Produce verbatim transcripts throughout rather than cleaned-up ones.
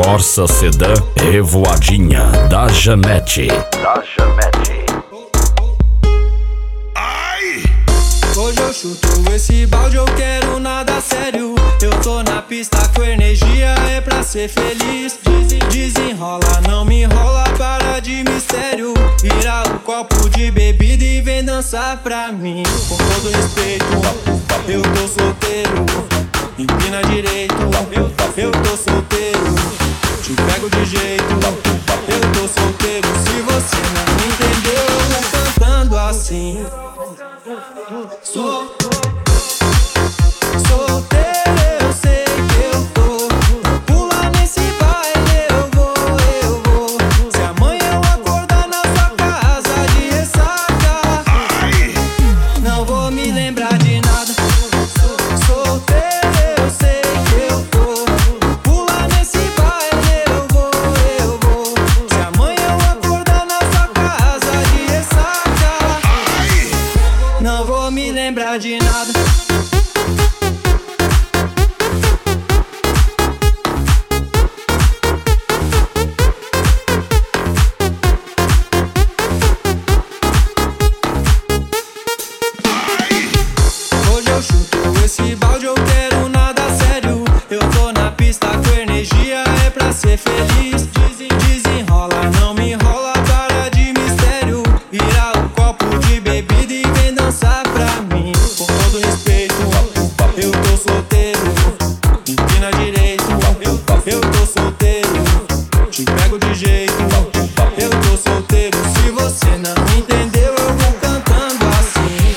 Corsa Sedã Revoadinha da Janete. Da Janete. Ai! Hoje eu chuto esse balde, eu quero nada sério. Eu tô na pista com energia, é pra ser feliz. Desenrola, não me enrola, para de mistério. Vira o copo de bebida e vem dançar pra mim. Com todo respeito, eu tô solteiro. Empina direito, eu tô solteiro. Te pego de jeito, eu tô solteiro. Se você não entendeu, eu vou cantando assim. Sou solteiro, eu sei que eu tô. Pula nesse baile, eu vou, eu vou. Se amanhã eu acordar na sua casa de ressaca, não vou me lembrar de nada. Solteiro, eu sei que eu tô. Pula nesse baile, eu vou, eu vou. Se amanhã eu acordar na sua casa de ressaca, não vou me lembrar de nada. Hoje eu chuto esse balde, eu quero nada sério. Eu tô na pista com energia, é pra ser feliz. Desenrola, não me enrola, para de mistério. Vira o copo de bebida e vem dançar pra mim. Com todo respeito, eu tô solteiro. Empina direito, eu tô solteiro. Te pego de jeito, eu tô solteiro. Se você não entendeu, eu vou cantando assim.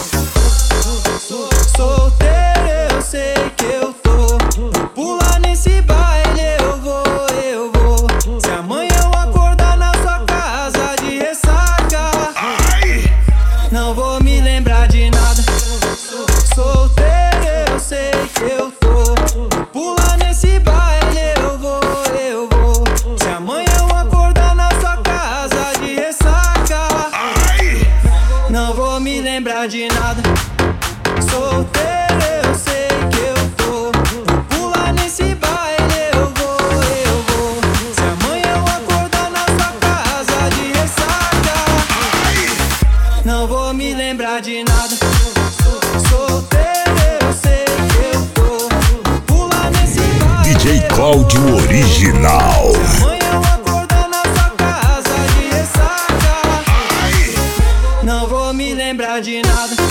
Solteiro, eu sei que eu tô. Pula nesse baile, eu vou, eu vou. Se amanhã eu acordar na sua casa de ressaca, não vou me lembrar de nada. Solteiro, eu sei que eu tô. Pula nesse baile, eu vou, eu vou. Se amanhã eu acordar na sua casa de ressaca, não vou me lembrar de nada. Solteiro, eu sei que eu tô. Pula nesse baile, eu vou, eu vou. Se amanhã eu acordar na sua casa de ressaca, não vou me lembrar de nada. Solteiro, eu sei que eu tô. Pula nesse baile, D J Cláudio Original. se amanhã eu acordar na sua casa de ressaca, não vou me lembrar de nada.